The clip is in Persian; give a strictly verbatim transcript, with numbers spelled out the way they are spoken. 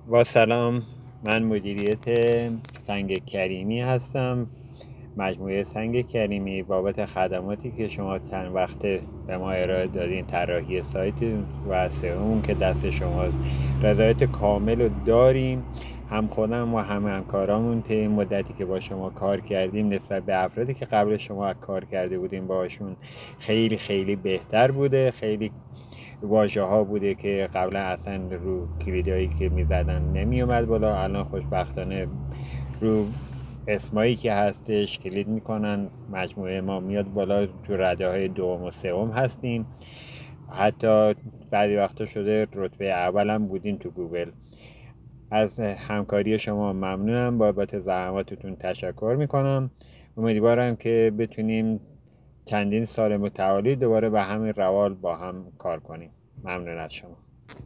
با سلام، من مدیریت سنگ کریمی هستم. مجموعه سنگ کریمی بابت خدماتی که شما چند وقت به ما ارائه دادین، طراحی سایت و سئو که دست شماست، رضایت کامل رو داریم. هم خودم و هم همکارامون طی این مدتی که با شما کار کردیم نسبت به افرادی که قبل شما کار کرده بودیم باشون خیلی خیلی بهتر بوده. خیلی واژه ها بوده که قبلا اصلا رو کلیدایی که میزدن نمی اومد بالا، الان خوشبختانه رو اسمایی که هستش کلید میکنن، مجموعه ما میاد بالا، تو رده های دوم و سوم هستیم. حتی بعضی وقتا شده رتبه اولم بودیم تو گوگل. از همکاری شما ممنونم، بابت زحماتتون تشکر میکنم. امیدوارم که بتونیم چندین سال متوالی دوباره به همین روال با هم کار کنیم. ممنون از شما.